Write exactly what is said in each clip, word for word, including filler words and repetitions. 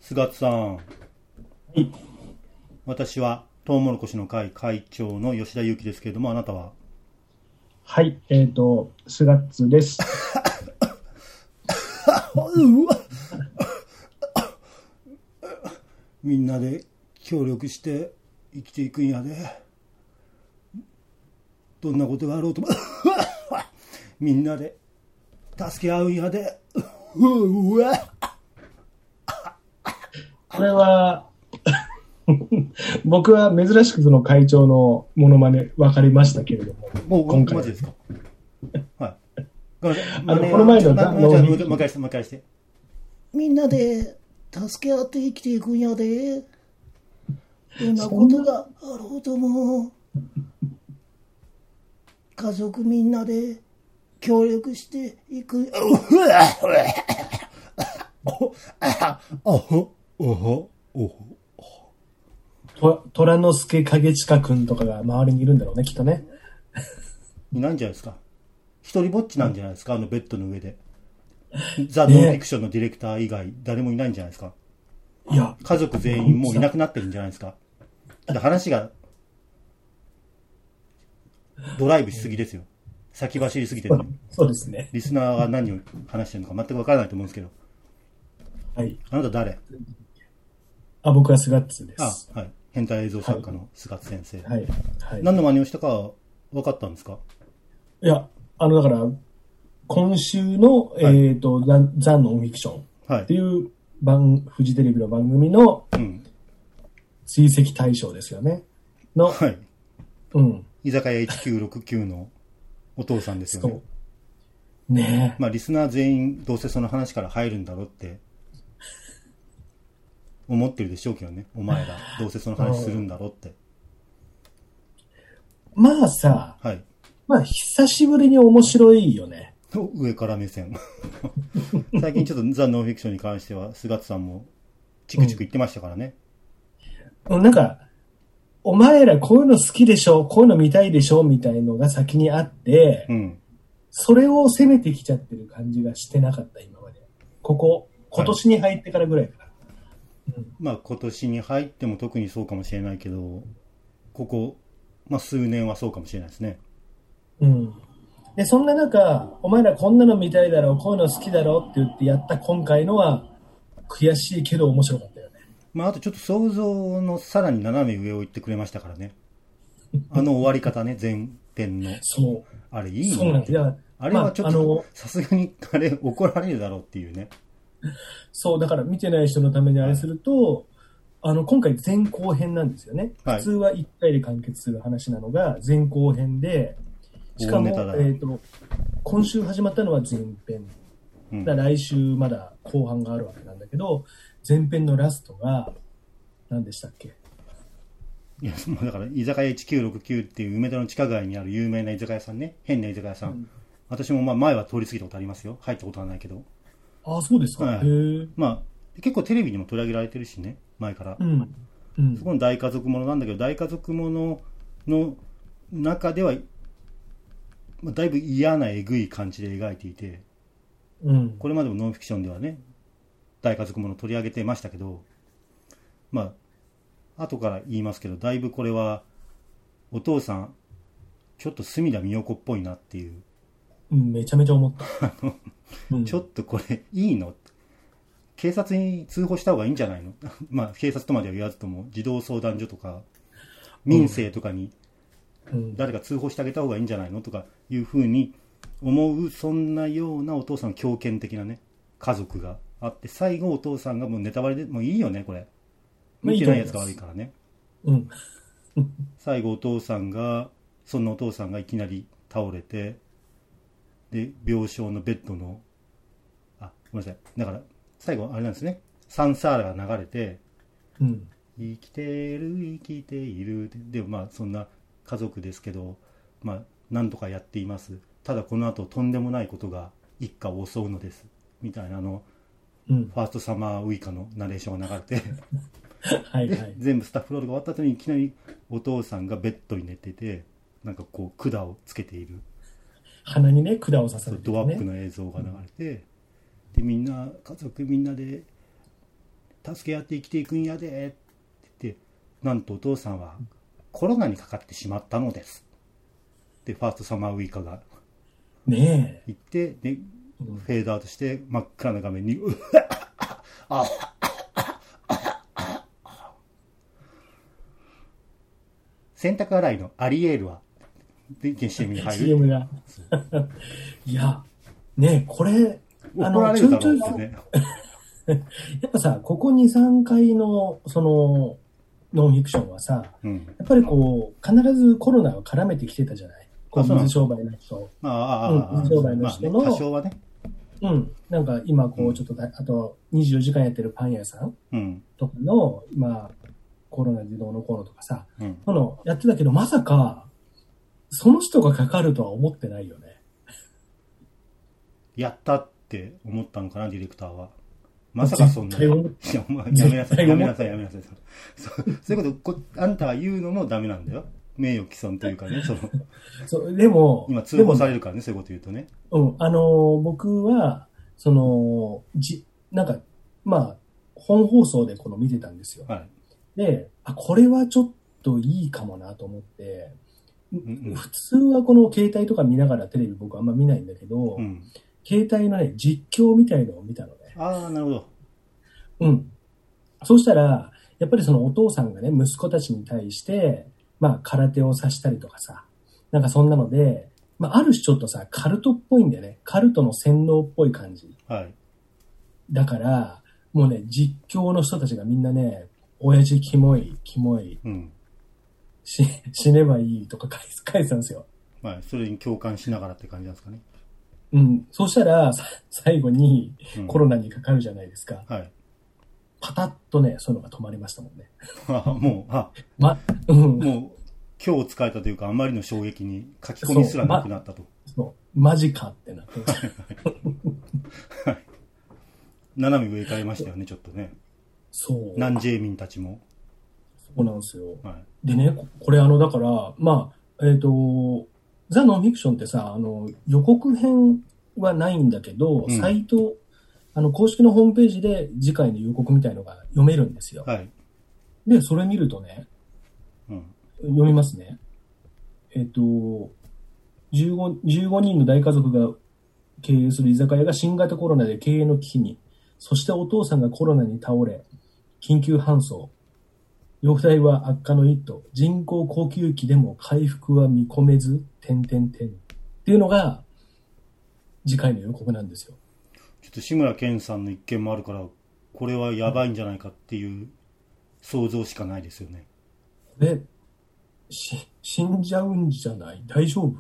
菅津さん、 はい、 私はトウモロコシの会会長の吉田裕樹ですけれども、あなたは？ はい、えっ、ー、と、スガッツです。 うわみんなで協力して生きていくんやで。どんなことがあろうともみんなで助け合うんやで。うわこれは僕は珍しくその会長のモノマネ分かりましたけれども、 もう今回マジですか？はい。ごめんなさい。 あのこの前のまノーヒーもう一回して、もう一回して。みんなで助け合って生きていくんやで。どんなことがあろうとも家族みんなで協力していく。うわおほおほおほと虎之助影近くんとかが周りにいるんだろうね、きっとね。 いないんじゃないですか。一人ぼっちなんじゃないですか、あのベッドの上で。ザ・ノンフィクションのディレクター以外誰もいないんじゃないですか。 いや、 家族全員もういなくなってるんじゃないですか。ただ話がドライブしすぎですよ。先走りすぎてる。 そうですね。 リスナーが何を話してるのか全く分からないと思うんですけど。 はい。 あなた誰？ あ、僕はスガッツです。 あ、はい。変態映像作家の菅津先生。 はい。はい。 何の真似をしたか分かったんですか？ いや、あの、だから、今週の、はい、えっ、ー、と、ザ・ザ・ノンフィクションっていう番、フジテレビの番組の追跡対象ですよね。の、 はい。 うん。 居酒屋いちきゅうろくきゅうのお父さんですよね。 そうねえ。 まあ、リスナー全員どうせその話から入るんだろうって思ってるでしょうけどね。お前らどうせその話するんだろうって。 まあさ、 はい。 まあ久しぶりに面白いよね。 上から目線。最近ちょっとザ・ノンフィクションに関しては菅津さんもチクチク言ってましたからね。 うん、なんか、お前らこういうの好きでしょ、こういうの見たいでしょみたいのが先にあって、うん、それを攻めてきちゃってる感じがしてなかった今まで。ここ、今年に入ってからぐらいかな。 はいうん、まあ今年に入っても特にそうかもしれないけど、ここ、まあ数年はそうかもしれないですね。 うん。で、そんな中、お前らこんなの見たいだろう、こういうの好きだろうって言ってやった今回のは悔しいけど面白かったよね。 まああとちょっと想像のさらに斜め上を言ってくれましたからね。あの終わり方ね、前編の。 そう。 あれいいの？ そうなんですよ。 あれはちょっとさすがにあれ怒られるだろうっていうね。 そう、だから見てない人のためにあれすると、はい、あの今回前後編なんですよね。はい、普通はいっかいで完結する話なのが前後編で、しかも、えーと、今週始まったのは前編。うん、だ来週まだ後半があるわけなんだけど、前編のラストが何でしたっけ？ いや、だから居酒屋いちきゅうろくきゅうっていう梅田の地下街にある有名な居酒屋さんね。変な居酒屋さん。うん、私もまあ前は通り過ぎたことありますよ。入ったことはないけど。 ああ、そうですか。はい、へえ。 まあ結構テレビにも取り上げられてるしね、前から。 うんうん、 そこの大家族ものなんだけど、大家族ものの中では、まあ、だいぶ嫌なえぐい感じで描いていて、うん、これまでもノンフィクションではね、大家族もの取り上げてましたけど、まあ後から言いますけど、だいぶこれはお父さんちょっと隅田美代子っぽいなっていう、 うん、めちゃめちゃ思ったあの、 うん、ちょっとこれいいの？警察に通報した方がいいんじゃないの？まあ警察とまでは言わずとも児童相談所とか民生とかに誰か通報してあげた方がいいんじゃないのとかいうふうに思う、そんなようなお父さんの強権的なね家族があって、最後お父さんがもうネタバレでもういいよね、これ見てないやつが悪いからね。 うん、 最後お父さんがそんなお父さんがいきなり倒れて、で病床のベッドのあごめんなさいだから最後あれなんですね、サンサーラが流れて、うん、生きてる生きているで、まあそんな家族ですけど、まあなんとかやっています、ただこの後とんでもないことが一家を襲うのですみたいなあの、うん、ファーストサマーウイカのナレーションが流れてはい、はい、全部スタッフロールが終わった後にいきなりお父さんがベッドに寝てて、なんかこう管をつけている、 鼻にね管を刺されて、ね、 ドアップの映像が流れて、うん、でみんな家族みんなで助け合って生きていくんやでって言って、なんとお父さんはコロナにかかってしまったのですでファーストサマーウイカがねえ言って、でフェードアウトして真っ暗な画面にうあ洗濯洗いのアリエールはで シーエム に入るシーエム がいやねえこれ怒られるだろうってねやっぱさここ にさんかいのそのノンフィクションはさ、うん、やっぱりこう必ずコロナを絡めてきてたじゃない。こう水商売の人、 ああ、うん、 水商売の人の、 まあね、多少はね、 うん、なんか今こうちょっとだ、うん、あとにじゅうよじかんやってるパン屋さんとかの、うん、今コロナでどうのこうのとかさ、うん、そのやってたけどまさかその人がかかるとは思ってないよね。 やったって思ったのかなディレクターは。まさかそんな。いや、まあ、やめなさい、やめなさい、やめなさい。そう、そういうことこ、あんたが言うのもダメなんだよ。名誉毀損というかね、その。 そう、でも。 今通報されるからね、そういうこと言うとね。 うん、あのー、僕は、その、じ、なんか、まあ、本放送でこの見てたんですよ。はい。で、あ、これはちょっといいかもなと思って、うんうん、普通はこの携帯とか見ながらテレビ僕あんま見ないんだけど、うん、携帯のね、実況みたいのを見たのね。 ああ、なるほど。 うん。そうしたら、やっぱりそのお父さんがね、息子たちに対して、まあ、空手をさしたりとかさ、なんかそんなので、まあ、ある種ちょっとさ、カルトっぽいんだよね。カルトの洗脳っぽい感じ。 はい。 だから、もうね、実況の人たちがみんなね、親父キモい、キモい、うん、し死ねばいいとか書いてたんですよ。 まあ、それに共感しながらって感じなんですかね。 うん。そうしたら、最後にコロナにかかるじゃないですか。 うん、はい。 パタッとね、そういうのが止まりましたもんね。 あもう、あ、 ま、うん。 もう、今日使えたというか、あまりの衝撃に書き込みすらなくなったと。 そう、ま、そうマジかってなってました。 はい。斜め上行かれましたよね、ちょっとね。 そう。 南ジェイ民たちも。 そうなんですよ。 はい、 でね、これあの、だから、まあ、えっと、ザ・ノンフィクションってさ、あの、予告編はないんだけど、うん、サイト、あの、公式のホームページで次回の予告みたいのが読めるんですよ。 はい。 で、それ見るとね、うん、読みますね。えっと、じゅうご、じゅうごにんの大家族が経営する居酒屋が新型コロナで経営の危機に、そしてお父さんがコロナに倒れ、緊急搬送。容体は悪化の一途。人工呼吸器でも回復は見込めず、点点点。っていうのが、次回の予告なんですよ。 ちょっと志村けんさんの一件もあるから、これはやばいんじゃないかっていう想像しかないですよね。 これ、し、死んじゃうんじゃない？大丈夫？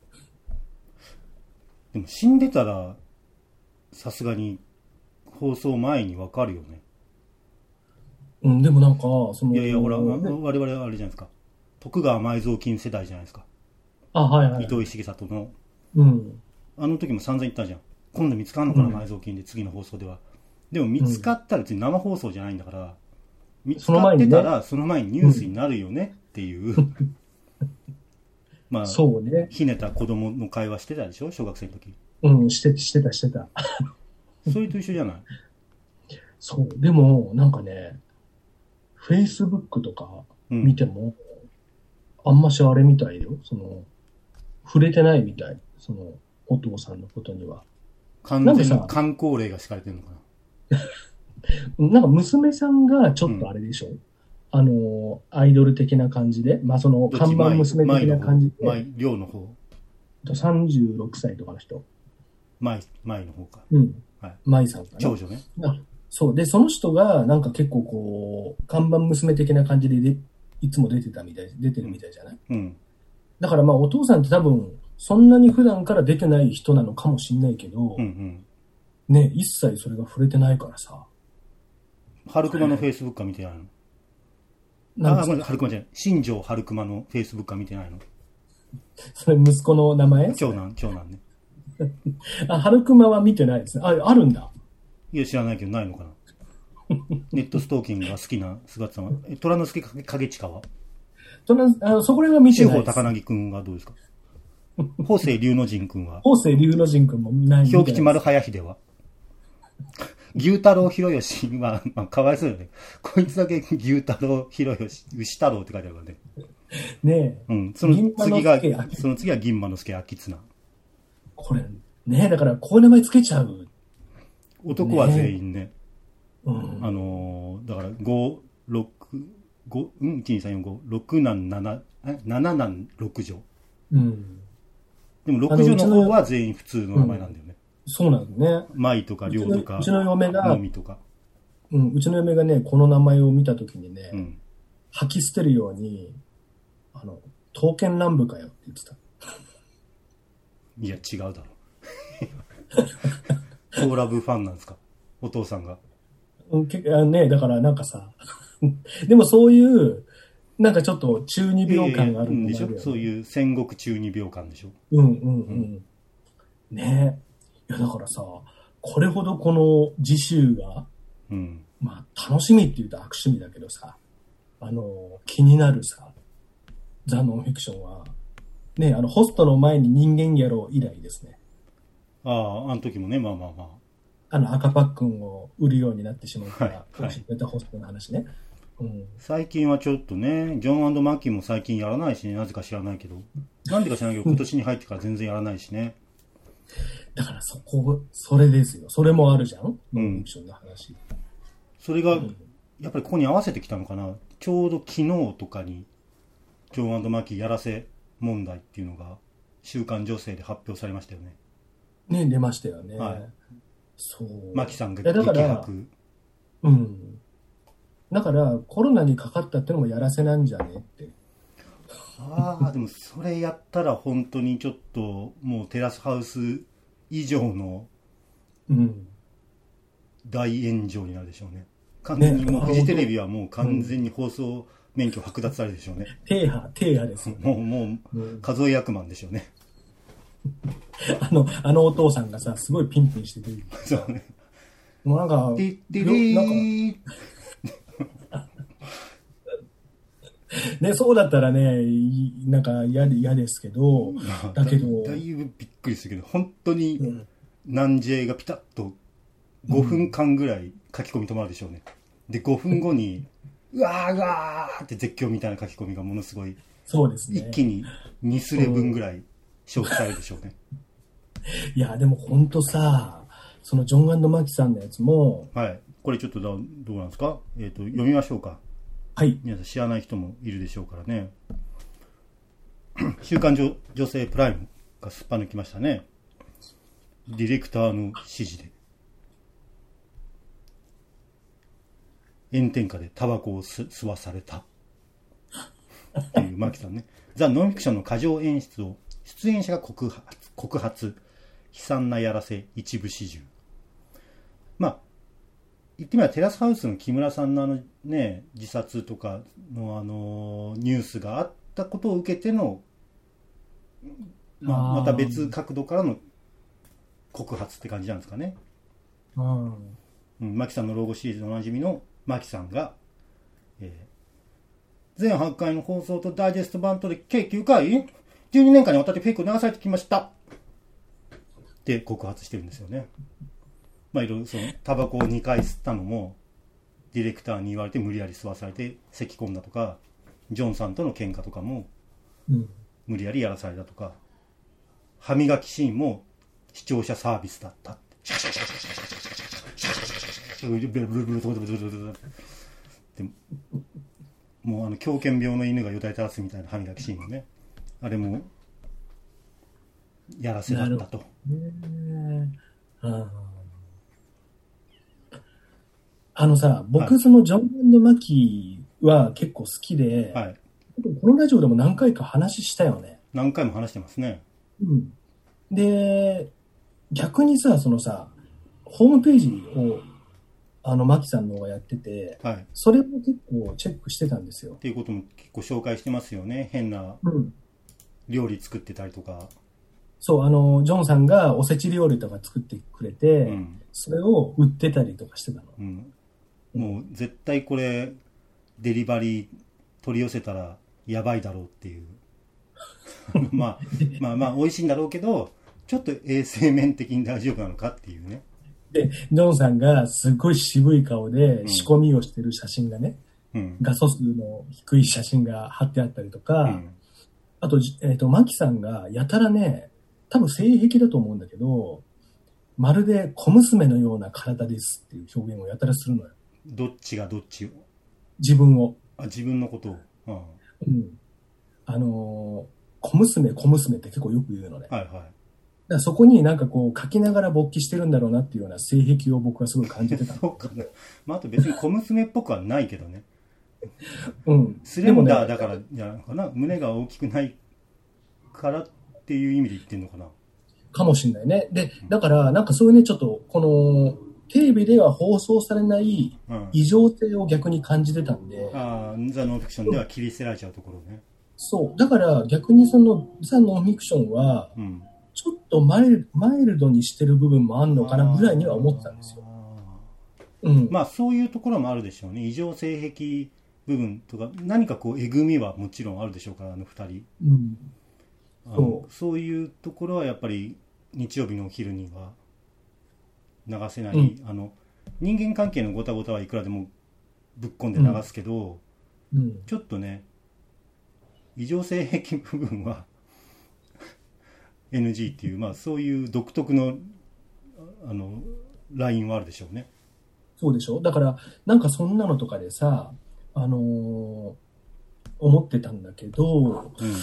でも死んでたら、さすがに放送前にわかるよね。 うん、でもなんか、その。 いやいや、ほら、ね、我々はあれじゃないですか。徳川埋蔵金世代じゃないですか。 あ、はいはい、はい。 糸井重里の。 うん。 あの時も散々言ったじゃん。今度見つかんのかな、うん、埋蔵金で、次の放送では。でも見つかったら別に生放送じゃないんだから、うん、見つかってたら、その前にニュースになるよねっていう。うん、まあ、 そうね。 ひねた子供の会話してたでしょ、小学生の時。 うん、して、してた、してた。 それと一緒じゃない？ そう。でも、なんかね、Facebook とか見ても、うん、あんましあれみたいよ。その、触れてないみたい。その、お父さんのことには。 完全に観光令が敷かれてるのかな。なんか娘さんがちょっとあれでしょ、うん、あの、アイドル的な感じで、まあその、看板娘的な感じで。 前、寮の方。 さんじゅうろくさいとかの人。 前、前の方か。 うん。はい。舞さんかな。 長女ね。 そう。で、その人が、なんか結構こう、看板娘的な感じでで、いつも出てたみたい、出てるみたいじゃない？ うん。 だからまあお父さんって多分、そんなに普段から出てない人なのかもしんないけど、 うんうん、 ね、一切それが触れてないからさ。 春熊のフェイスブックは見てないの？ああ、ごめんなさい、春熊じゃない。新庄春熊のフェイスブックは見てないの？ それ息子の名前？ 長男、長男ね。 あ、春熊は見てないですね。あ、あるんだ。 いや、知らないけどないのかな。ネットストーキングが好きな姿さんは、虎之助影近は？ 虎、あの、そこら辺は見てないです。 志保高凪くんはどうですか？法政龍之人くんは？ 法政龍之人くんもない。 表吉丸早秀は？ 牛太郎広吉、まあ、まあ、かわいそうよね。こいつだけ牛太郎広吉、牛太郎って書いてあるからね。 ねえ。 うん。その次が、その次は銀馬之助秋綱。 これ、ねえ、だからこういう名前つけちゃう。 男は全員ね。ねうん、 あのー、だからご、ろく、ご、うん、いち、に、さん、よん、ご、ろく男なな、え、なな男ろく女。 うん。 でもろく女の方は全員普通の名前なんだよね。 うん、そうなんだね。 舞とか亮とか、 うちの嫁が、 のみとか。 うん、うちの嫁がね、この名前を見たときにね、 うん、 吐き捨てるように、あの、刀剣乱舞かよって言ってた。 いや、違うだろ。コーラブファンなんですか、お父さんが。 うんけあね、だからなんかさ、でもそういう、なんかちょっと中二病感があるんでしょ、そういう戦国中二病感でしょ。 うんうんうん。うん、ねえ。いやだからさ、これほどこの次週が、 うん、 まあ楽しみって言うと悪趣味だけどさ、あの、気になるさ、ザ・ノンフィクションは、ね、あの、ホストの前に人間野郎以来ですね。 ああ、あの時もね、まあまあまあ。 あの、赤パックンを売るようになってしまうから、 はいはい、 教えたホストの話ね。うん、 最近はちょっとね、ジョン&マッキーも最近やらないしね、なぜか知らないけど。なんでか知らないけど、今年に入ってから全然やらないしね。 だからそこ、それですよ。それもあるじゃん、 うん、 ノンフィクションの話。 それが、やっぱりここに合わせてきたのかな。ちょうど昨日とかに、ジョン&マッキーやらせ問題っていうのが、週刊女性で発表されましたよね。 ね、出ましたよね。 はい。 そう。 マキさんが激白。 うん。だからコロナにかかったってのもやらせなんじゃねって。 ああ、でもそれやったら本当にちょっともうテラスハウス以上の大炎上になるでしょうね。完全にもうフジテレビはもう完全に放送免許剥奪されるでしょうね。 停波、停波ですよ、 ね。もう、もう、数え役満でしょうね。 あの、あのお父さんがさ、すごいピンピンしてくる。 そうね。 もうなんか、 ディディーね、そうだったらね、なんか嫌で嫌ですけど、だけど。 だいぶびっくりするけど、本当に、南 J がピタッとごふんかんぐらい書き込み止まるでしょうね。で、ごふんごに、うわーうわーって絶叫みたいな書き込みがものすごい、 そうですね。 一気ににスレ分ぐらい消費されるでしょうね。 いや、でも本当さ、そのジョン&マキさんのやつも。 はい。これちょっとどうなんですか、えっと、読みましょうか。 はい。 皆さん知らない人もいるでしょうからね。週刊 女, 女性プライムがすっぱ抜きましたね。ディレクターの指示で。炎天下でタバコを吸わされた。っていうマキさんね。ザ・ノンフィクションの過剰演出を出演者が告発、告発。悲惨なやらせ一部始終。まあ、言ってみればテラスハウスの木村さんのあのね、自殺とかのあのニュースがあったことを受けての、まあ、また別角度からの告発って感じなんですかね。 うんうん、マキさんの老後シリーズでおなじみのマキさんが、えー、全はちかいの放送とダイジェスト版とで計きゅうかいじゅうにねんかんにわたってフェイクを流されてきましたって告発してるんですよね。まあいろいろそのタバコをにかい吸ったのもディレクターに言われて無理やり吸わされて咳込んだとか、ジョンさんとの喧嘩とかも無理やりやらされたとか、歯磨きシーンも視聴者サービスだったって。でもうあの狂犬病の犬がよだれ垂らすみたいな歯磨きシーンもね、あれもやらせだったと。 あのさ、僕そのジョン&マキは結構好きで、はい、このラジオでも何回か話したよね。 何回も話してますね。 うん。で、逆にさ、そのさ、ホームページをあのマキさんの方がやってて、はい、それも結構チェックしてたんですよ。 っていうことも結構紹介してますよね。変な料理作ってたりとか。うん、 そう、あのジョンさんがおせち料理とか作ってくれて、うん、それを売ってたりとかしてたの。 うん、もう絶対これデリバリー取り寄せたらやばいだろうっていうまあまあまあ美味しいんだろうけど、ちょっと衛生面的に大丈夫なのかっていうね。 で、ジョンさんがすごい渋い顔で仕込みをしてる写真がね、うん、画素数の低い写真が貼ってあったりとか、うん、あと、えっと、マキさんがやたらね、多分性癖だと思うんだけど、まるで小娘のような体ですっていう表現をやたらするのよ。 どっちがどっちを？ 自分を。 あ、自分のことを。ああ、 うん。あのー、小娘、小娘って結構よく言うのね。 はいはい。 だからそこになんかこう書きながら勃起してるんだろうなっていうような性癖を僕はすごい感じてた。 そうかな。まあ、あと別に小娘っぽくはないけどね。 うん。 スレンダーだからじゃないかな。胸が大きくないからっていう意味で言ってんのかな。 かもしれないね。で、だからなんかそういうね、ちょっとこのテレビでは放送されない異常性を逆に感じてたんで。 うん、ああ、ザ・ノンフィクションでは切り捨てられちゃうところね。 そう。だから逆にそのザ・ノンフィクションは、ちょっとマイル、マイルドにしてる部分もあんのかなぐらいには思ってたんですよ。 うん、まあそういうところもあるでしょうね。異常性癖部分とか、何かこうえぐみはもちろんあるでしょうから、あの二人。うん、そう。そういうところはやっぱり日曜日のお昼には流せない、うん、あの人間関係のごたごたはいくらでもぶっ込んで流すけど、うんうん、ちょっとね異常性癖部分はエヌジー っていう、まあ、そういう独特のあのラインはあるでしょうね。 そうでしょ。だからなんかそんなのとかでさ、あのー、思ってたんだけど、うん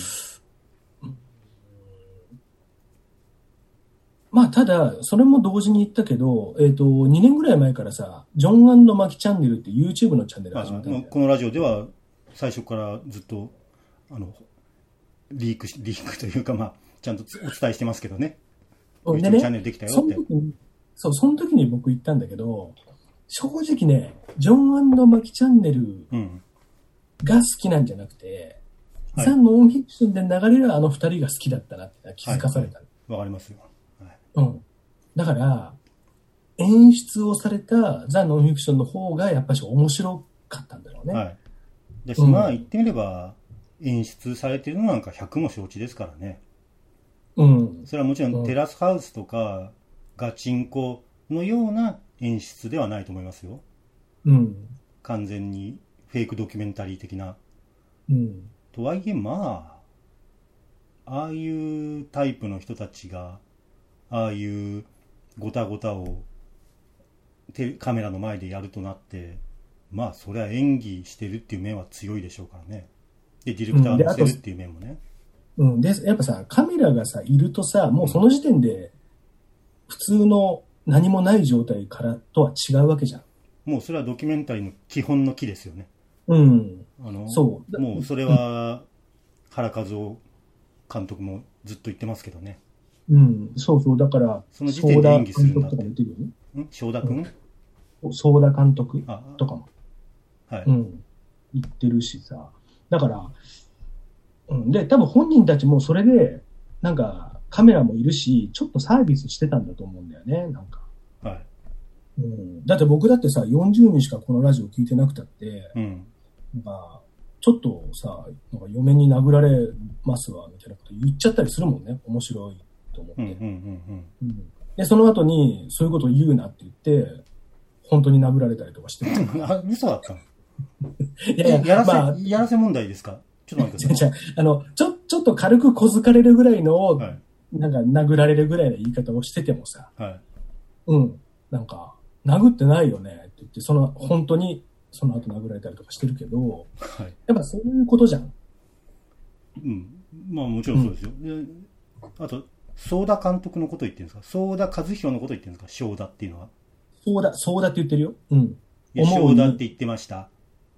まあ、ただ、それも同時に言ったけど、えっと、にねんぐらい前からさ、ジョン&マキチャンネルって YouTube のチャンネル始めたんだよ。 このラジオでは最初からずっと、あの、リーク、リークというか、まあ、ちゃんとお伝えしてますけどね。 でね、 チャンネルできたよって。その時に、そう、その時に僕言ったんだけど、正直ね、ジョン&マキチャンネルが好きなんじゃなくて、うん、ザ・ノンフィクションで流れるあの二人が好きだったなって気づかされた。わ、 はいはい、かりますよ。 うん。だから、演出をされたザ・ノンフィクションの方がやっぱり面白かったんだろうね。はい。 だし、うん、まあ言ってみれば、演出されてるのなんかひゃくも承知ですからね。うん。それはもちろんテラスハウスとかガチンコのような演出ではないと思いますよ。うん。完全にフェイクドキュメンタリー的な。うん。とはいえまあ、ああいうタイプの人たちが、ああいうごたごたをカメラの前でやるとなって、まあそれは演技してるっていう面は強いでしょうからね。でディレクターが乗せるっていう面もね。 うん、でやっぱさカメラがさいるとさもうその時点で普通の何もない状態からとは違うわけじゃん。 もうそれはドキュメンタリーの基本の木ですよね。 うん。 あのそうもうそれは原和夫監督もずっと言ってますけどね。 うん、そうそう、だから、 その時点で演技するんだって。 正田君正田監督とかも。はい。うん。言ってるしさ。だから、うん。で、多分本人たちもそれで、なんか、カメラもいるし、ちょっとサービスしてたんだと思うんだよね、なんか。はい。うん。だって僕だってさ、よんじゅうにんしかこのラジオ聞いてなくたって、うん。なんか、ちょっとさ、なんか嫁に殴られますわ、みたいなこと言っちゃったりするもんね、面白い。と思って、うんうんうんうん、でその後にそういうことを言うなって言って本当に殴られたりとかしてあ嘘だったのいやいややらせ、まあ、やらせ問題ですか。ちょっと待ってください。 あのちょちょっと軽く小づかれるぐらいの、はい、なんか殴られるぐらいの言い方をしててもさ、はい、うんなんか殴ってないよねって言ってその本当にその後殴られたりとかしてるけど、はい、やっぱそういうことじゃん。 うんまあもちろんそうですよ。うん、あとソーダ監督のこと言ってるんですか。ソーダ和弘のこと言ってるんですか。ソーダっていうのは。 ソーダ、ソーダって言ってるよ。うん。 いや、ソーダって言ってました。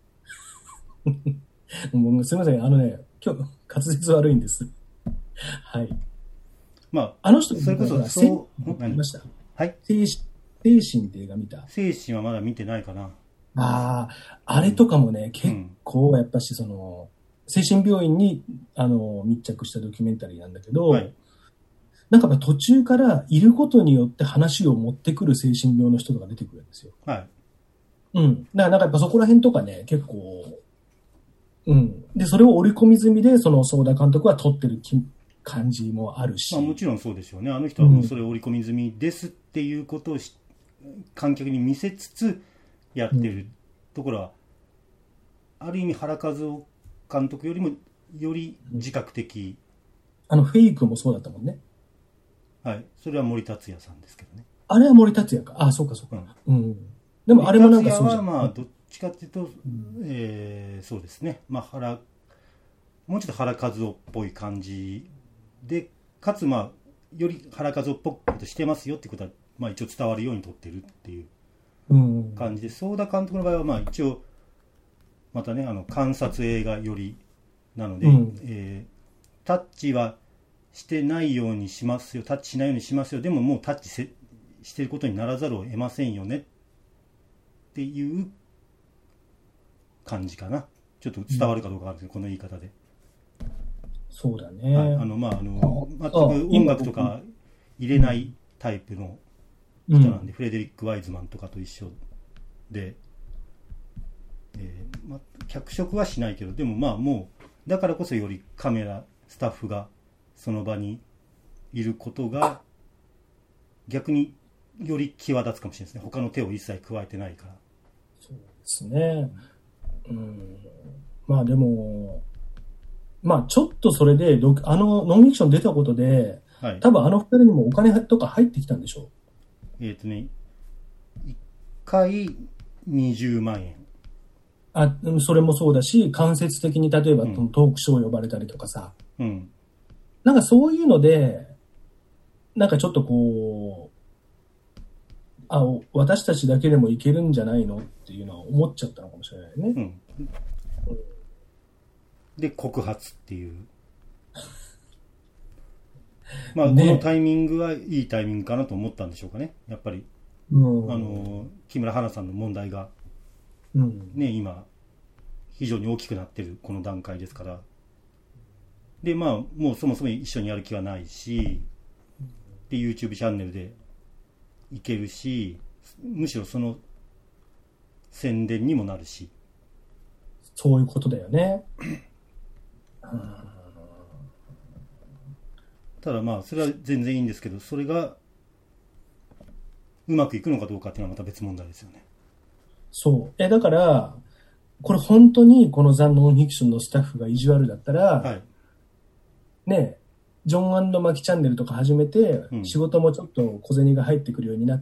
もうすみません。あのね、今日、滑舌悪いんです。はい。 まあ、 あの人、 それこそ、 そう、見ました。 はい。 精神、精神って映画見た？ 精神はまだ見てないかな。 ああ、あれとかもね、うん、結構、やっぱし、その、精神病院に、あの、密着したドキュメンタリーなんだけど、はいなんか途中からいることによって話を持ってくる精神病の人とか出てくるんですよ。はい。うん。だからなんかやっぱそこら辺とかね、結構、うん。で、それを織り込み済みで、そのソーダ監督は撮ってる感じもあるし。 まあもちろんそうでしょうね。あの人はもうそれを織り込み済みですっていうことをし、 観客に見せつつやってるところは、うん、ある意味原和夫監督よりもより自覚的、 あのフェイクもそうだったもんね。 はい、それは森達也さんですけどね。 あれは森達也か。あ、そうかそうか、うんうん、でもあれもなんかそうじゃん。 森達也はまあどっちかっていうと、うん、えー、そうですね、まあ、原もうちょっと原和夫っぽい感じで、かつまあより原和夫っぽくしてますよっていうことは、まあ、一応伝わるように撮ってるっていう感じで、相田監督の場合はまあ一応またね、あの観察映画よりなので、うん、えー、タッチはしてないようにしますよ、タッチしないようにしますよ、でももうタッチせしてることにならざるを得ませんよねっていう感じかな。ちょっと伝わるかどうかあるんですけど、この言い方で。 そうだね。 はい、あのまああの全く音楽とか入れないタイプの人なんで、うん、フレデリック・ワイズマンとかと一緒で、えーまあ、脚色はしないけど、でもまあもうだからこそよりカメラスタッフがその場にいることが逆により際立つかもしれないですね。他の手を一切加えてないから。 そうですね。うん、まあでもまあちょっとそれであのノンフィクション出たことで、はい、多分あの二人にもお金とか入ってきたんでしょう。 えっとね、いっかいにじゅうまんえん。 あ、それもそうだし、間接的に例えば、うん、トークショー呼ばれたりとかさ、 うん、 なんかそういうので、なんかちょっとこう、あ、私たちだけでもいけるんじゃないのっていうのは思っちゃったのかもしれないね。うんうん、で告発っていうまあ、ね、このタイミングはいいタイミングかなと思ったんでしょうかね、やっぱり、うん、あの木村花さんの問題が、うんね、今非常に大きくなってるこの段階ですから、でまあもうそもそも一緒にやる気はないし、で YouTube チャンネルでいけるし、むしろその宣伝にもなるし、 そういうことだよね。 ただまあそれは全然いいんですけど、それがうまくいくのかどうかっていうのはまた別問題ですよね。 そうえだからこれ本当にこのザ・ノンフィクションのスタッフが意地悪だったら、はい、ねジョン&マキチャンネルとか始めて、うん、仕事もちょっと小銭が入ってくるようになって、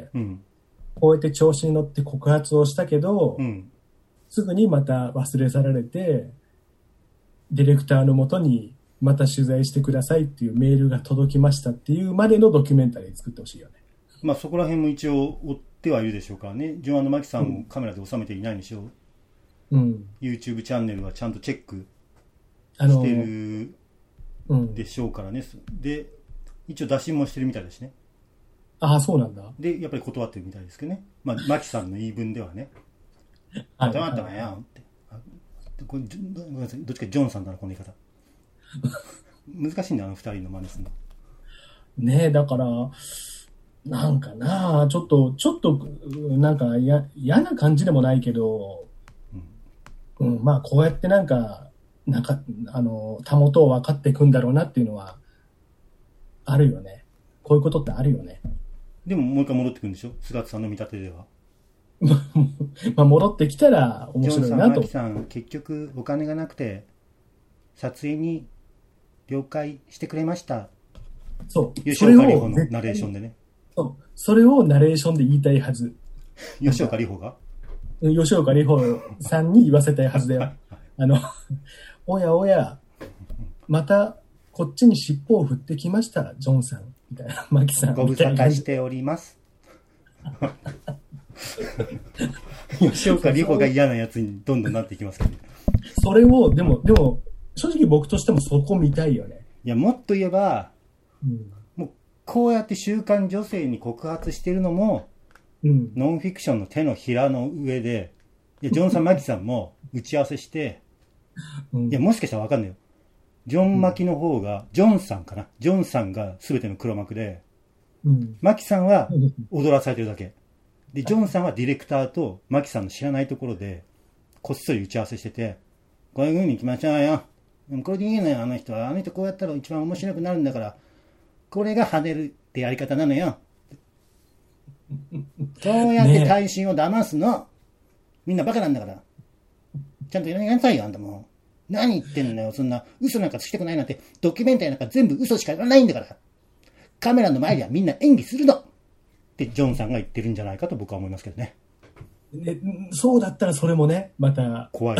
うん、こうやって調子に乗って告発をしたけど、うん、すぐにまた忘れ去られて、ディレクターのもとにまた取材してくださいっていうメールが届きましたっていうまでのドキュメンタリー作ってほしいよね。 まあそこら辺も一応追ってはいるでしょうからね。ジョン&マキさんもカメラで収めていないにしろ、うん、YouTube チャンネルはちゃんとチェックしてるでしょうからね。で一応打診もしてるみたいだしね。 ああそうなんだ。 でやっぱり断ってるみたいですけどね。まあマキさんの言い分ではね。あ黙ったかやんって。これごめんなさい、どっちかジョンさんだなこの言い方。難しいんだあの二人の真似するの。 ねえだからなんかなちょっとちょっとなんかや嫌な感じでもないけど、うんうん、まあこうやってなんかなんかあのたもとを分かっていくんだろうなっていうのはあるよね。こういうことってあるよね。 でももう一回戻ってくるんでしょ、菅田さんの見立てでは。 まあ戻ってきたら面白いなと。 ジョンさん、マキさん結局お金がなくて撮影に了解してくれました。 そう。 吉岡里帆のナレーションでね。 そう。それをナレーションで言いたいはず。 吉岡里帆が吉岡里帆さんに言わせたいはずだよ。あの、おやおや、またこっちに尻尾を振ってきました、ジョンさん。みたいな。マキさん。 ご無沙汰しております。吉岡里帆が嫌なやつにどんどんなっていきますけど、ね、 それを、でも、でも、正直僕としてもそこ見たいよね。 いや、もっと言えば、うん、もうこうやって週刊女性に告発してるのも、うん、ノンフィクションの手のひらの上で、いやジョンさん・マキさんも打ち合わせして、うん、いや、もしかしたら分かんないよ。ジョン・マキの方が、ジョンさんかな。ジョンさんが全ての黒幕で、うん、マキさんは踊らされてるだけ。で、ジョンさんはディレクターとマキさんの知らないところで、こっそり打ち合わせしてて、こういう風に行きましょうよ。これでいいのよ、あの人は。あの人こうやったら一番面白くなるんだから、これが跳ねるってやり方なのよ。 そうやって大衆を騙すの、ね、みんなバカなんだから。ちゃんとやりなさいよ、あんたも。何言ってんのよ、そんな嘘なんかつきたくないなんて、ドキュメンタリーなんか全部嘘しか言わないんだから。カメラの前ではみんな演技するのってジョンさんが言ってるんじゃないかと僕は思いますけどね。 ね、そうだったらそれもね、また。 怖い。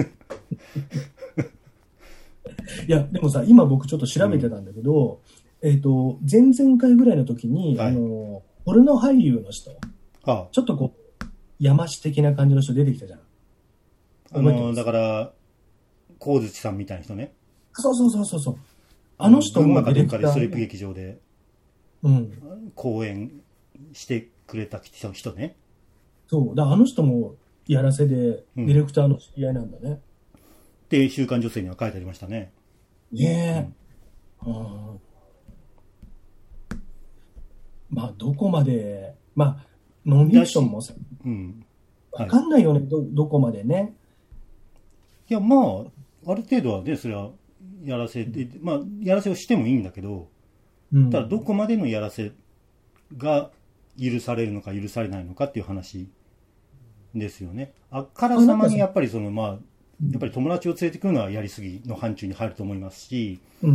いや、でもさ、今僕ちょっと調べてたんだけど、うん、えっと、前々回ぐらいの時に、はい、あの、ポルノ俳優の人、はあ、ちょっとこう、山師的な感じの人出てきたじゃん。 あの、だから、神槌さんみたいな人ね。 そうそうそうそうそう。あの人も群馬かどっかでストリップ劇場で、 うん。 講演してくれた人ね。 そう。だあの人もやらせで、ディレクターの知り合いなんだね。うん、 で、週刊女性には書いてありましたね。 ねえ。うん、まあ、どこまで、まあ、ノンフィクションもさ、うん。わかんないよね、はい、ど、どこまでね。 いや、まあ、ある程度はね、それは、やらせで、まあ、やらせをしてもいいんだけど、うん、ただ、どこまでのやらせが許されるのか許されないのかっていう話ですよね。あからさまにやっぱりその、まあ、やっぱり友達を連れてくるのはやりすぎの範疇に入ると思いますし、うん、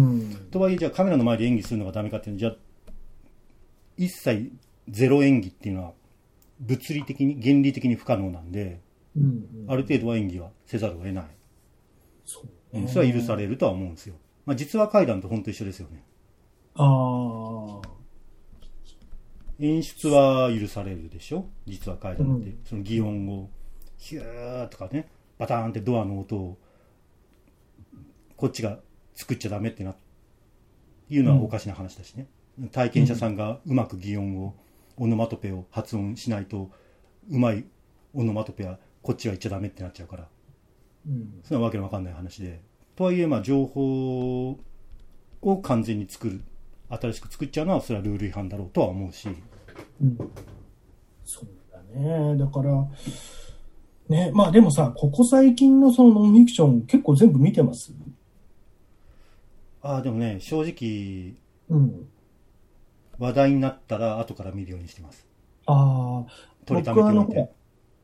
とはいえ、じゃあカメラの前で演技するのがダメかっていうのは、じゃあ、一切ゼロ演技っていうのは、物理的に、原理的に不可能なんで、うんうん、ある程度は演技はせざるを得ない。そうね、それは許されるとは思うんですよ。まあ、実話怪談と本当一緒ですよね。ああ。演出は許されるでしょ、実話怪談って。うん、その擬音を、ヒューとかね、バターンってドアの音を、こっちが作っちゃダメってな、いうのはおかしな話だしね。うん、体験者さんがうまく擬音を、オノマトペを発音しないと、うまいオノマトペはこっちは言っちゃダメってなっちゃうから。うん、それはわけのわかんない話で。とはいえ、まあ、情報を完全に作る、新しく作っちゃうのは、それはルール違反だろうとは思うし。 うん、そうだね。だから、ね、まあでもさ、ここ最近のそのノンフィクション、結構全部見てます？ ああ、でもね、正直、うん、話題になったら、後から見るようにしてます。ああ、取りためておいて。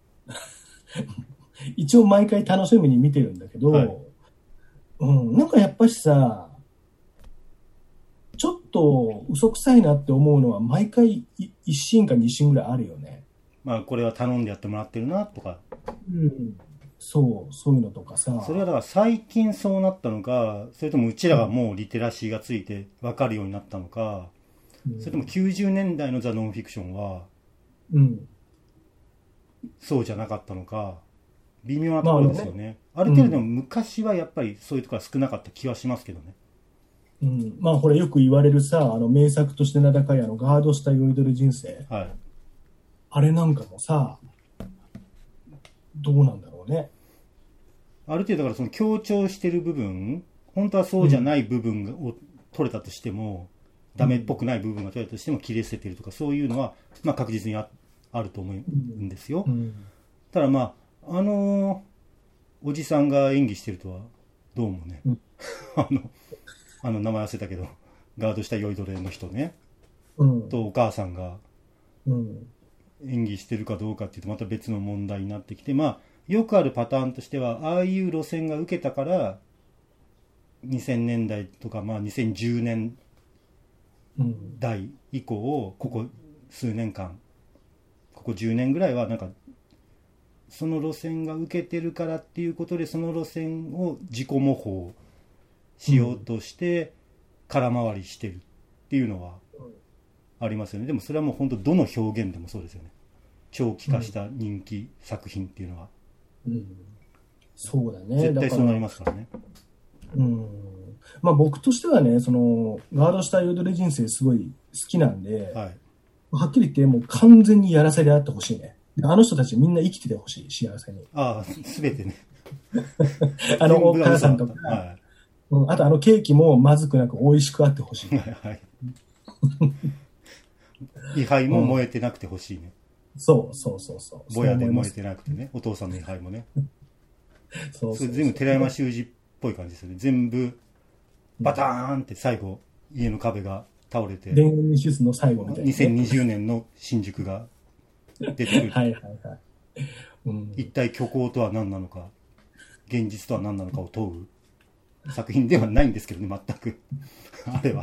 一応毎回楽しみに見てるんだけど、はい、うん、なんかやっぱしさ、ちょっと嘘くさいなって思うのは毎回一シーンか二シーンぐらいあるよね。 まあこれは頼んでやってもらってるなとか。 うん。そう、そういうのとかさ。 それはだから最近そうなったのか、それともうちらがもうリテラシーがついて分かるようになったのか、うん、それともきゅうじゅうねんだいのザ・ノンフィクションは、うん、そうじゃなかったのか、微妙なところですよね。まあ、ある程度でも昔はやっぱりそういうところは少なかった気はしますけどね。 うん、まあこれよく言われるさ、あの名作として名高いあのガードした酔いどれ人生、はい、あれなんかもさ、どうなんだろうね。 ある程度だからその強調してる部分、本当はそうじゃない部分を取れたとしても、うん、ダメっぽくない部分が取れたとしても切り捨ててるとか、そういうのはまあ確実に あ, あると思うんですよ。うんうん、ただまああのー、おじさんが演技してるとはどうもね、うん、あのあの名前忘れたけどガードした酔いどれの人ね、うん、とお母さんが演技してるかどうかっていうとまた別の問題になってきて、まあよくあるパターンとしてはああいう路線が受けたからにせんねんだいとか、まあ、にせんじゅうねんだい以降ここ数年間ここじゅうねんぐらいはなんかその路線が受けてるからっていうことでその路線を自己模倣しようとして空回りしてるっていうのはありますよね。でもそれはもう本当どの表現でもそうですよね。長期化した人気作品っていうのは、うん、 そうだね。 絶対そうなりますからね。 うん、まあ僕としてはね、そのガードした酔いどれ人生すごい好きなんで、はい、はっきり言ってもう完全にやらせであってほしいね。あの人たちみんな生きててほしい、幸せに。 ああ、すべてね。 あのお母さんとか。はい、うん、あとあのケーキもまずくなく美味しくあってほしい。はい。 位牌も燃えてなくてほしいね、 うん。そうそうそうそう。 ぼやで燃えてなくてね、お父さんの位牌もね。そうそうそう。それ全部寺山修司っぽい感じですよね。全部バターンって最後家の壁が倒れて。 電気シスの最後みたいな、ね。 にせんにじゅうねんの新宿が出てくる。 はいはいはい。 うん、一体虚構とは何なのか、現実とは何なのかを問う作品ではないんですけどね、全く。あれは。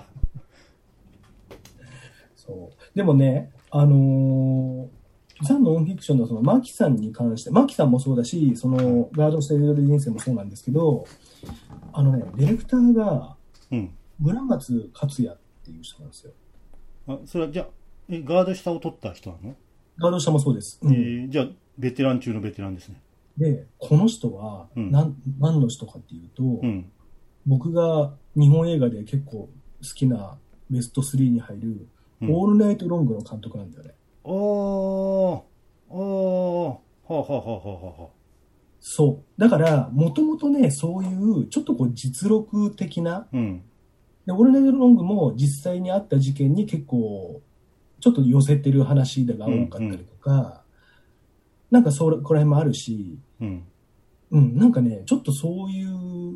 そう。でもね、あのー、ザ・ノンフィクションのそのマキさんに関して、マキさんもそうだし、そのガード・ステイドル人生もそうなんですけど、あのね、ディレクターが、村松克也っていう人なんですよ。 うん、あ、それはじゃあ、え、ガード下を取った人なの？ ガード下もそうです。 うん、えー、じゃあ、ベテラン中のベテランですね。 で、この人は何、うん、何の人かっていうと、うん、僕が日本映画で結構好きなベストスリーに入る、うん、オールナイトロングの監督なんだよね。 あー、あー、はあ、はあはあはあはあ。 そう。だから、もともとね、そういう、ちょっとこう実録的な、うん、で、オールナイトロングも実際にあった事件に結構、ちょっと寄せてる話が多かったりとか、うんうん、なんかそれ、こら辺もあるし、うん、うん、なんかね、ちょっとそういう、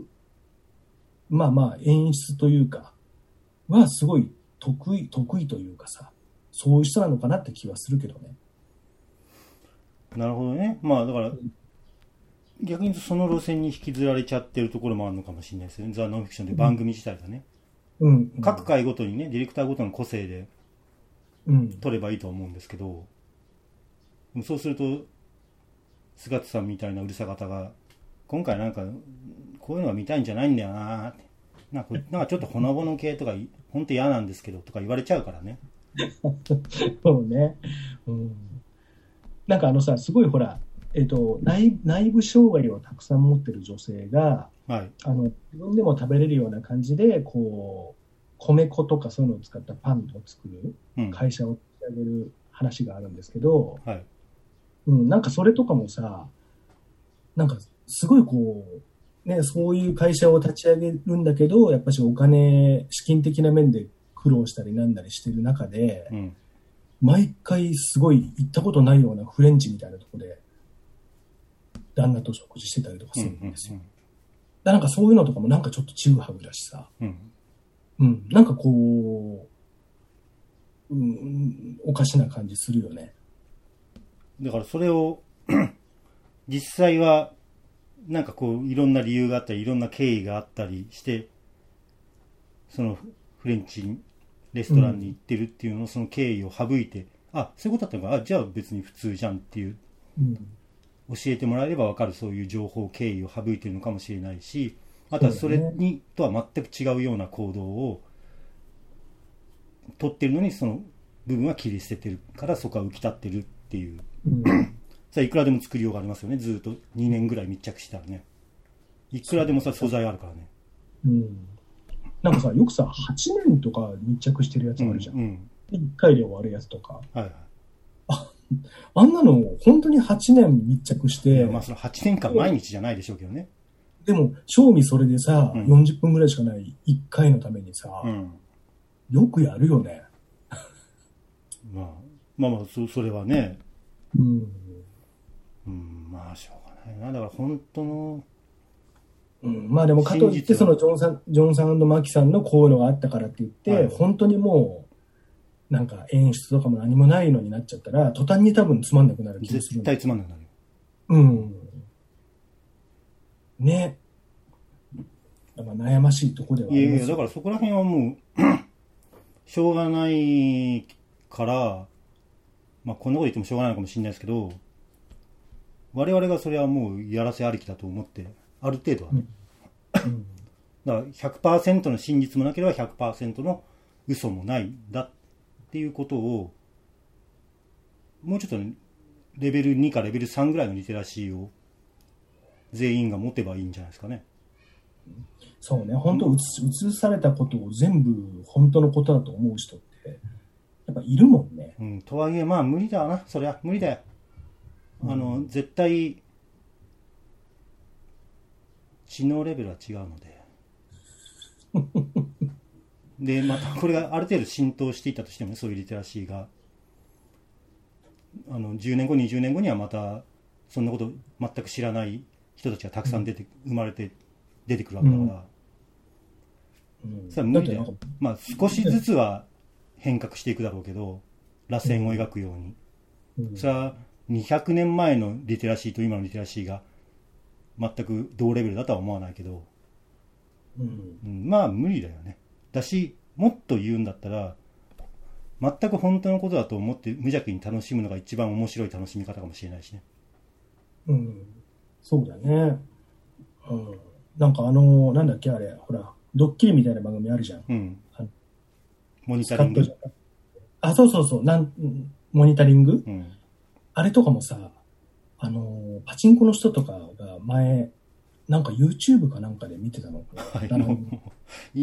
まあまあ演出というか、はすごい得意、得意というかさ、そういう人なのかなって気はするけどね。 なるほどね。まあだから、うん、逆にその路線に引きずられちゃってるところもあるのかもしれないですよね。ザ・ノンフィクションで番組自体がね。うんうん、各回ごとにね、ディレクターごとの個性で撮ればいいと思うんですけど、うん、そうすると、菅田さんみたいなうるさ方が、今回なんか、こういうのが見たいんじゃないんだよなって。なんか、なんかちょっとほのぼの系とか、本当嫌なんですけどとか言われちゃうからね。 そうね。うん。なんかあのさ、すごいほら、えっと、内, 内部障害をたくさん持ってる女性が、はい、あの自分でも食べれるような感じで、こう、米粉とかそういうのを使ったパンを作る会社を立ち上げる話があるんですけど、うん、はいうん、なんかそれとかもさ、なんかすごいこう、ね、そういう会社を立ち上げるんだけど、やっぱしお金、資金的な面で苦労したりなんだりしてる中で、うん、毎回すごい行ったことないようなフレンチみたいなところで、旦那と食事してたりとかするんですよ。うんうんうん、だなんかそういうのとかもなんかちょっとちぐはぐだしさ、うん、うん、なんかこう、うん、おかしな感じするよね。 だからそれを実際はなんかこういろんな理由があったりいろんな経緯があったりしてそのフレンチレストランに行ってるっていうのをその経緯を省いて、うん、あそういうことだったのかあじゃあ別に普通じゃんっていう、うん、教えてもらえれば分かるそういう情報経緯を省いてるのかもしれないしあとはそれにとは全く違うような行動を取ってるのにその部分は切り捨ててるからそこは浮き立ってるっていう、うんさあいくらでも作りようがありますよね。ずっとにねんぐらい密着したらね。いくらでもさ素材あるからね。 うん。なんかさよくさはちねんとか密着してるやつあるじゃん。うんうん、いっかいで終わるやつとか。はいはい。あ、あんなの本当にはちねん密着して。いやまあそのはちねんかん毎日じゃないでしょうけどね。 でも正味それでさ、うん、よんじゅっぷんぐらいしかないいっかいのためにさ、うん、よくやるよね。 まあまあまあ そ, それはね。うん。うん、まあしょうがないな。だから本当の、 うん、まあでもかといってそのジョンさん、ジョンさん&マキさんのこういうのがあったからって言って、はい、本当にもうなんか演出とかも何もないのになっちゃったら途端に多分つまんなくなる気がする。 絶対つまんなくなる。 うん。ね。だから悩ましいところではありますよ。 いやいやだからそこら辺はもうしょうがないからまあこんなこと言ってもしょうがないのかもしれないですけど。我々がそれはもうやらせありきだと思ってある程度はね、うん、だから ひゃくパーセント の真実もなければ ひゃくパーセント の嘘もないんだっていうことをもうちょっと、ね、レベルにかレベルさんぐらいのリテラシーを全員が持てばいいんじゃないですかね。 そうね本当映されたことを全部本当のことだと思う人ってやっぱいるもんね、 うん、とはいえまあ無理だなそりゃ無理だよ。あの、うん、絶対知能レベルは違うのででまたこれがある程度浸透していったとしても、ね、そういうリテラシーがあのじゅうねんごにじゅうねんごにはまたそんなこと全く知らない人たちがたくさん出て、うん、生まれて出てくるわけだから、うんうん、それは無理だよ。まあ少しずつは変革していくだろうけど螺旋を描くように、 うん、それはにひゃくねんまえのリテラシーと今のリテラシーが全く同レベルだとは思わないけど、うんうん、まあ無理だよね。だし、もっと言うんだったら、全く本当のことだと思って無邪気に楽しむのが一番面白い楽しみ方かもしれないしね。 うん、そうだね。うん、なんかあのー、なんだっけあれ、ほら、ドッキリみたいな番組あるじゃん。うん、 モニタリング。 あ、そうそうそう、なんモニタリング、うん、あれとかもさ、あのー、パチンコの人とかが前、なんか YouTube かなんかで見てたの。はい、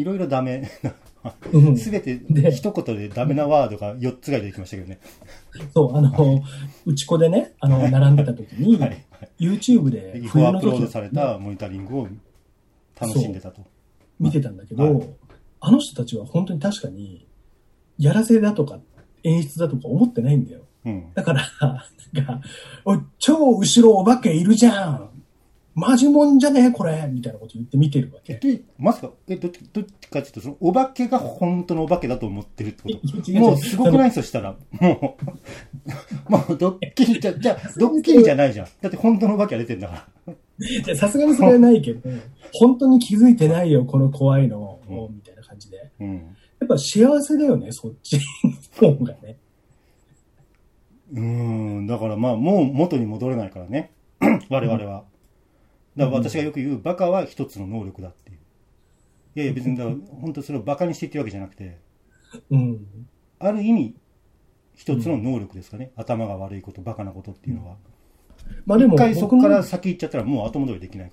いろいろダメ。すべ、うん、て一言でダメなワードがよっつぐらい出てきましたけどね。 そう、あの、うち子でね、あの、並んでた時に、はい、YouTube で冬の時、アップロードされたモニタリングを楽しんでたと。 見てたんだけど、はい、あの人たちは本当に確かに、やらせだとか演出だとか思ってないんだよ。うん、だから、なんか、お超後ろお化けいるじゃん。マジもんじゃねえこれみたいなこと言って見てるわけ。 え、まさか、え、どっち、どっちかちょっとその、お化けが本当のお化けだと思ってるってこともうすごくないとしたら、もう、もうドッキリじゃ、じゃドッキリじゃないじゃん。だって本当のお化けは出てんだから。 さすがにそれはないけど、本当に気づいてないよ、この怖いの、うん、みたいな感じで。うん、やっぱ幸せだよね、そっちの方がね。 うーん、だからまあ、もう元に戻れないからね。我々は。うんだから私がよく言う、バカは一つの能力だっていう。いやいや別にだから本当それをバカにして言ってるわけじゃなくて、うん、ある意味一つの能力ですかね、うん、頭が悪いこと、バカなことっていうのは。まあでも一回そこから先行っちゃったらもう後戻りできないから。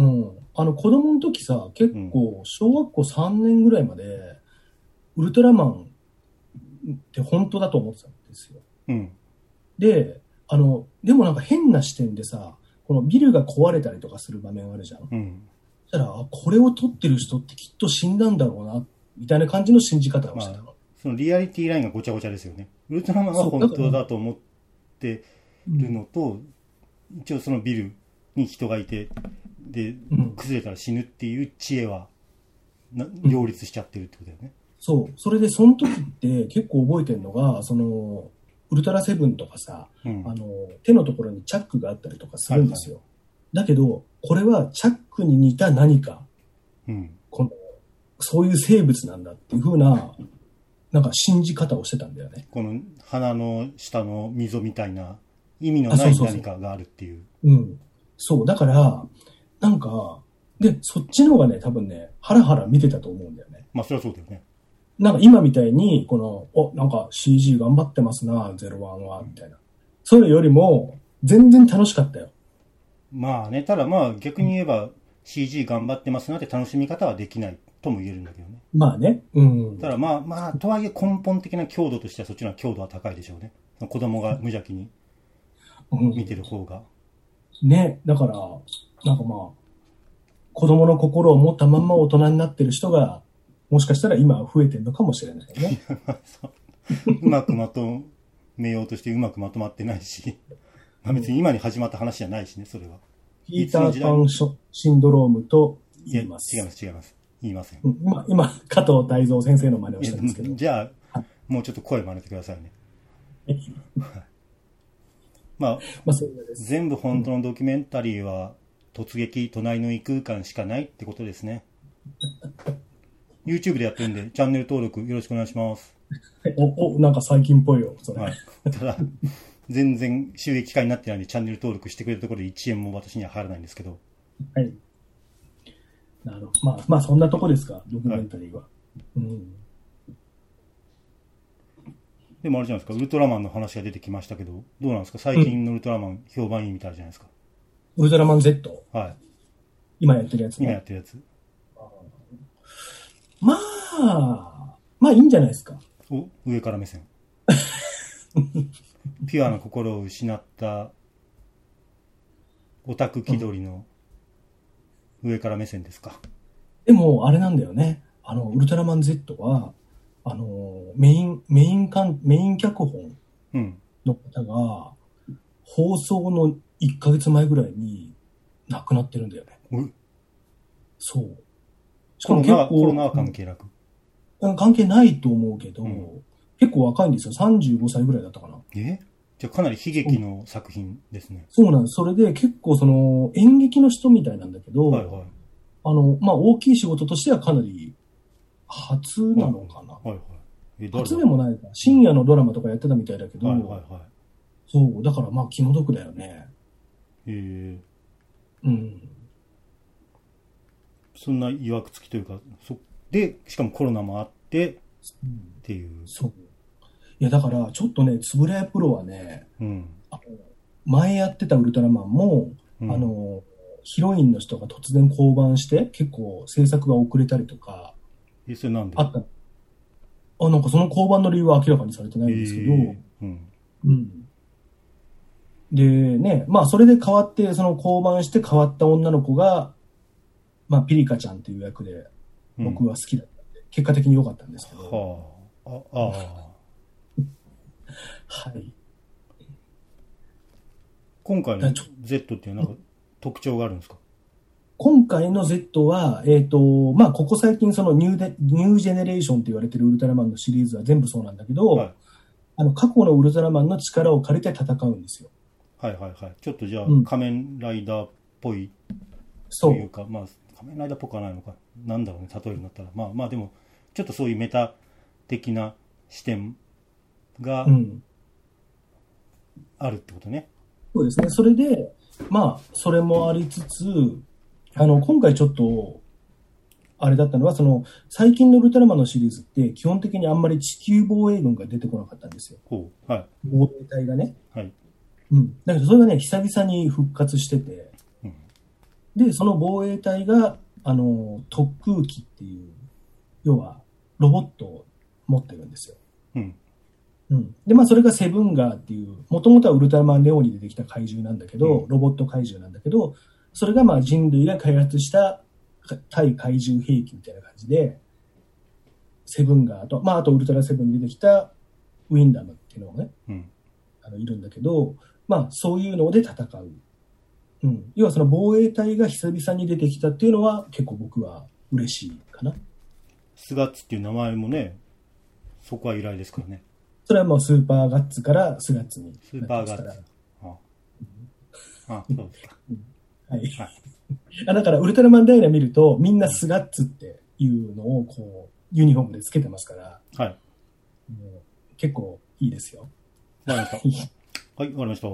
うん。あの子供の時さ、結構小学校さんねんぐらいまで、ウルトラマンって本当だと思ってたんですよ。うん。で、あの、でもなんか変な視点でさ、このビルが壊れたりとかする場面があるじゃん。うん。そしたら、これを撮ってる人ってきっと死んだんだろうな、みたいな感じの信じ方をしてたの。まあ、 そのリアリティラインがごちゃごちゃですよね。ウルトラマンは本当だと思ってるのと、うん、一応そのビルに人がいて、で、崩れたら死ぬっていう知恵は、な両立しちゃってるってことだよね。うん、 そう。それで、その時って結構覚えてるのが、その、ウルトラセブンとかさ、うん、あの手のところにチャックがあったりとかするんですよ。はいはい、だけどこれはチャックに似た何か、うん、このそういう生物なんだっていう風ななんか信じ方をしてたんだよね。 この鼻の下の溝みたいな意味のない何かがあるっていう。 うん、そうだからなんかでそっちの方がね多分ねハラハラ見てたと思うんだよね。 まあそれはそうだよね。 なんか今みたいに、この、お、なんか シージー 頑張ってますな、ゼロワンは、みたいな。そういうのよりも、全然楽しかったよ。 まあね、ただまあ逆に言えば シージー 頑張ってますなって楽しみ方はできないとも言えるんだけどね。 まあね。うん。 ただまあまあ、とはいえ根本的な強度としてはそっちの強度は高いでしょうね。子供が無邪気に見てる方が。 うん、ね、だから、なんかまあ、子供の心を持ったまんま大人になってる人が、もしかしたら今は増えてるのかもしれないね。 うまくまとめようとしてうまくまとまってないし、まあ、別に今に始まった話じゃないしね、それは。 ピーターパンシンドロームと言います。 いや、違います、違います。言いません。 今、今加藤大蔵先生の真似をしたんですけど。 じゃあ、もうちょっと声真似てくださいね。まあ、まあ、全部本当のドキュメンタリーは、突撃、隣の異空間しかないってことですね。YouTube でやってるんで、チャンネル登録よろしくお願いします。 お、お、なんか最近っぽいよ、それ。はい。 ただ、全然収益化になってないんで、チャンネル登録してくれるところでいちえんも私には入らないんですけど。 はい。なるほど。まあ、まあ、そんなとこですか、ドキュメンタリーは。はい、うん。 でもあれじゃないですか、ウルトラマンの話が出てきましたけど、どうなんですか、最近のウルトラマン、評判いいみたいじゃないですか。 ウルトラマン Z？ はい。 今やってるやつね。 今やってるやつ。 まあ、まあいいんじゃないですか。 お、上から目線。ピュアな心を失ったオタク気取りの上から目線ですか。 でも、あれなんだよね。あの、ウルトラマン Z は、あの、メイン、メインかん、メイン脚本の方が、うん、放送のいっかげつまえぐらいに亡くなってるんだよね。うん、そう。しかも結構コロナは関係なく、 関係ないと思うけど、うん、結構若いんですよ。さんじゅうごさいぐらいだったかな。 えじゃあかなり悲劇の作品ですね。 そうなんです。それで結構その演劇の人みたいなんだけど、はいはい、あの、まあ、大きい仕事としてはかなり初なのかな。はいはい、初でもないか。深夜のドラマとかやってたみたいだけど、はいはいはい、そう、だからまあ気の毒だよね。 へえ。 うん。 そんな曰くつきというか、そで、しかもコロナもあって、うん、っていう。 そう。いや、だから、ちょっとね、つぶらやプロはね、 うん、 あの前やってたウルトラマンも、うん、あの、ヒロインの人が突然降板して、結構制作が遅れたりとか、 え、それなんで？ あった。あ、なんかその降板の理由は明らかにされてないんですけど、うんうん、でね、まあそれで変わって、その降板して変わった女の子が、まあピリカちゃんっていう役で僕は好きだったんで、うん、結果的に良かったんですけど。 はあ、ああ。 はい。 今回の Z っていうなんか特徴があるんですか？ 今回の Z は、えっと、まあ、ここ最近そのニューデ、ニュージェネレーションと言われてるウルトラマンのシリーズは全部そうなんだけど、はい、あの、過去のウルトラマンの力を借りて戦うんですよ。 はいはいはい。ちょっとじゃあ、うん、仮面ライダーっぽいというか、まあ、仮面ライダーっぽくはないのか。なんだろうね、例えるんだったら。まあまあでも、ちょっとそういうメタ的な視点があるってことね。 うん、そうですね。それで、まあ、それもありつつ、あの、今回ちょっと、あれだったのは、その、最近のウルトラマンのシリーズって、基本的にあんまり地球防衛軍が出てこなかったんですよ。 はい。 防衛隊がね。 はい。 うん。だけど、それがね、久々に復活してて、うん、で、その防衛隊が、あの、特空機っていう、要は、ロボットを持ってるんですよ。 うん。 うん。で、まあ、それがセブンガーっていう、もともとはウルトラマンレオに出てきた怪獣なんだけど、うん、ロボット怪獣なんだけど、それがまあ人類が開発した対怪獣兵器みたいな感じで、セブンガーと、まああとウルトラセブンに出てきたウィンダムっていうのがね、うん、あのいるんだけど、まあそういうので戦う。うん。要はその防衛隊が久々に出てきたっていうのは結構僕は嬉しいかな。 スガッツっていう名前もね、そこは由来ですからね。 それはもうスーパーガッツからスガッツに。 スーパーガッツ。ああ、あ、そうですか。 うんはい。はい、あだから、ウルトラマンダイナ見ると、みんなスガッツっていうのを、こう、ユニフォームでつけてますから、 はい。 もう結構いいですよ。 わかりました。はい、わかりました。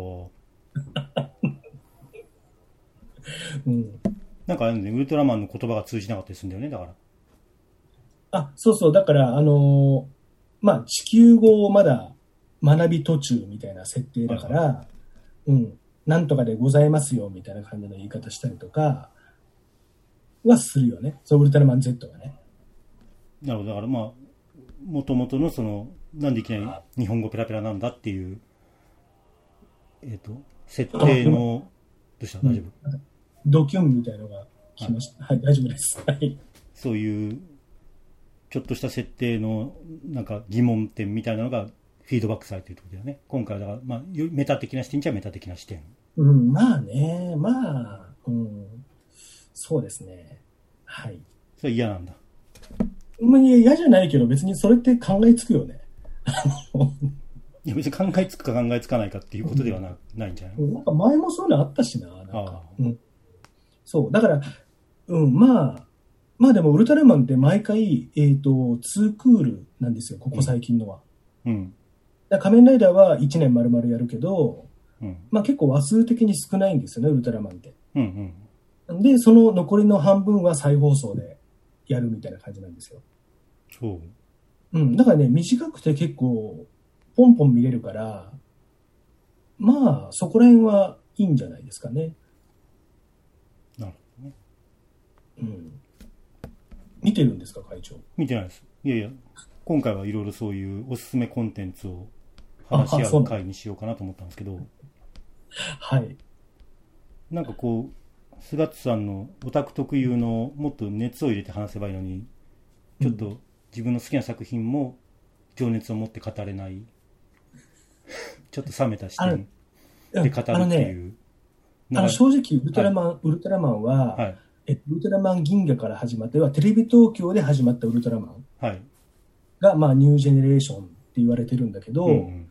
うん。なんかあれね、ウルトラマンの言葉が通じなかったりするんだよね、だから。 あ、そうそう、だから、あのー、まあ、地球語をまだ学び途中みたいな設定だから、はいはい、うん。なんとかでございますよみたいな感じの言い方したりとかはするよね。そうウルトラマン Z がね。 なるほど。だからまあ元々のそのなんでいきなり日本語ペラペラなんだっていうえっ、ー、と設定のどうした大丈夫？ うん、ドキュンみたいのが来ました。はい、はい、大丈夫です。はい。 そういうちょっとした設定のなんか疑問点みたいなのがフィードバックされているってことだよね。今回はだからまあメタ的な視点じゃメタ的な視点。 うん、まあね、まあ、うん、そうですね。はい。 それ嫌なんだ。 まあ、嫌じゃないけど、別にそれって考えつくよね。 いや、別に考えつくか考えつかないかっていうことでは な,、うん、ないんじゃない？ なんか前もそういうのあったしな、なんか。うん、そう、だから、うん、まあ、まあでも、ウルトラマンって毎回、えっと、ツークールなんですよ、ここ最近のは。 うん。うん、 だ仮面ライダーはいちねん丸々やるけど、 うん、 まあ結構話数的に少ないんですよね、ウルトラマンって。 うんうん、で、その残りの半分は再放送でやるみたいな感じなんですよ。 そう。 うん、だからね、短くて結構、ポンポン見れるから、まあ、そこら辺はいいんじゃないですかね。 なるほどね。 うん。見てるんですか、会長？ 見てないです。いやいや、今回はいろいろそういうおすすめコンテンツを話し合う会にしようかなと思ったんですけど、 はい。 なんかこう、スガッツさんのオタク特有のもっと熱を入れて話せばいいのに、ちょっと自分の好きな作品も情熱を持って語れない、ちょっと冷めた視点で語るっていう。あのね、 あの正直ウルトラマン、はい、ウルトラマンは、はい、えウルトラマン銀河から始まってはテレビ東京で始まったウルトラマンが、はい、まあニュージェネレーションって言われてるんだけど、うんうん、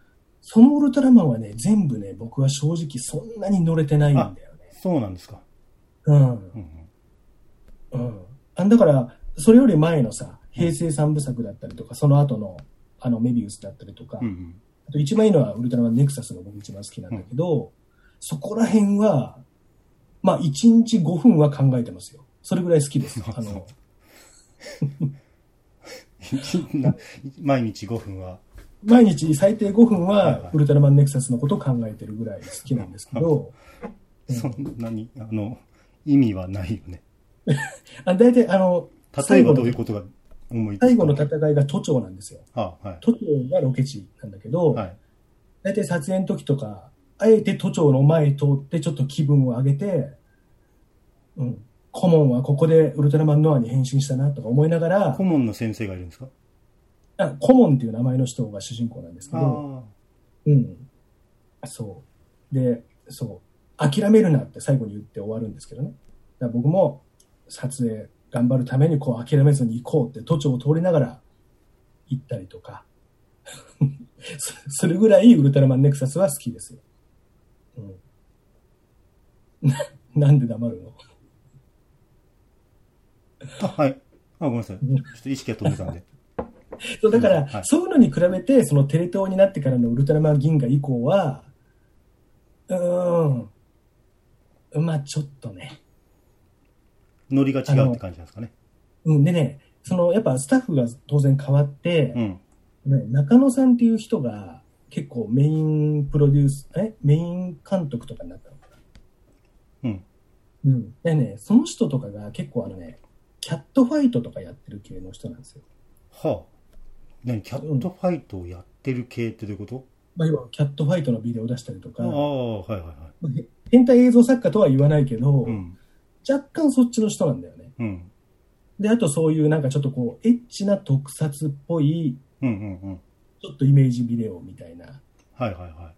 そのウルトラマンはね、全部ね、僕は正直そんなに乗れてないんだよね。 そうなんですか。 うん。うん。うん。だから、それより前のさ、平成三部作だったりとか、その後の、あの、メビウスだったりとか、うんうん、あと一番いいのはウルトラマンネクサスが僕一番好きなんだけど、うん、そこら辺は、まあ、いちにちごふんは考えてますよ。それぐらい好きです。あの毎日ごふんは毎日最低ごふんはウルトラマンネクサスのことを考えてるぐらい好きなんですけど、 うん、そんなにあの意味はないよね。 あ、大体あの例えばどういうことが思いつくか。 最後の戦いが都庁なんですよ。 ああ、はい、 都庁がロケ地なんだけど、 はい、 大体撮影の時とかあえて都庁の前通ってちょっと気分を上げて、うん、顧問はここでウルトラマンノアに変身したなとか思いながら。 顧問の先生がいるんですか？ あ、顧問っていう名前の人が主人公なんですけど、うん、そうで、そう諦めるなって最後に言って終わるんですけどね。だから僕も撮影頑張るためにこう諦めずに行こうって都庁を通りながら行ったりとかそれぐらいウルトラマンネクサスは好きですよ。うん、なんで黙るの？ あ、はい。あ、ごめんなさい。ちょっと意識が飛んでたんで。 そうだから、はい、そういうのに比べてそのテレ東になってからのウルトラマン銀河以降はうーんまあちょっとねノリが違うって感じなんですかね。 うんでね、そのやっぱスタッフが当然変わって、うんね、中野さんっていう人が結構メインプロデュースえメイン監督とかになったのかな。うんうんでね、その人とかが結構あのねキャットファイトとかやってる系の人なんですよ。 はあ。何キャットファイトをやってる系ってどういうこと？ まあ、要はキャットファイトのビデオを出したりとか、ああ、はいはいはい、 変態映像作家とは言わないけど、うん、若干そっちの人なんだよね、うん、であとそういうなんかちょっとこうエッチな特撮っぽい、うんうんうん、ちょっとイメージビデオみたいな、 はいはいはい、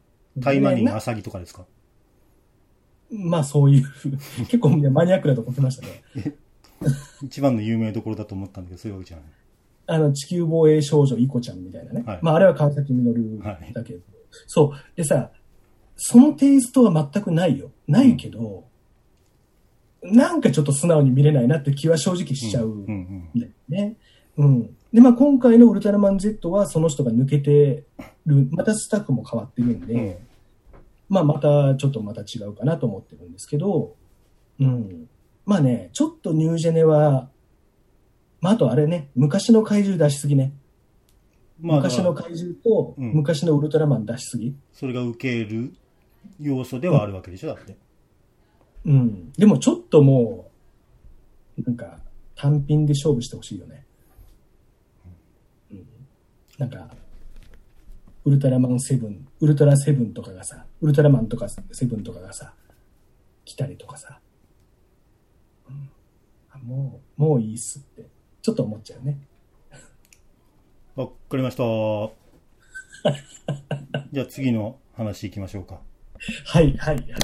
タイマニンアサギとかですか？ まあそういう結構マニアックなとこ来ましたね一番の有名どころだと思ったんだけどそういうわけじゃない。 あの地球防衛少女イコちゃんみたいなね、はい、まああれは川崎実だけど、はい、そうでさそのテイストは全くないよないけど、うん、なんかちょっと素直に見れないなって気は正直しちゃうんだよね、うんうんうん、でまあ今回のウルトラマン Z はその人が抜けてるまたスタッフも変わってるんで、うん、まあまたちょっとまた違うかなと思ってるんですけど、うん、まあねちょっとニュージェネはまあ、あとあれね、昔の怪獣出しすぎね。まあ、昔の怪獣と昔のウルトラマン出しすぎ。うん、 それが受ける要素ではあるわけでしょ、だって。 うん。でもちょっともう、なんか、単品で勝負してほしいよね。うん。なんか、ウルトラマンセブン、ウルトラセブンとかがさ、ウルトラマンとかセブンとかがさ、来たりとかさ。うん、もう、もういいっすって。ちょっと思っちゃうね。 わかりました。じゃあ次の話いきましょうか。 はいはい。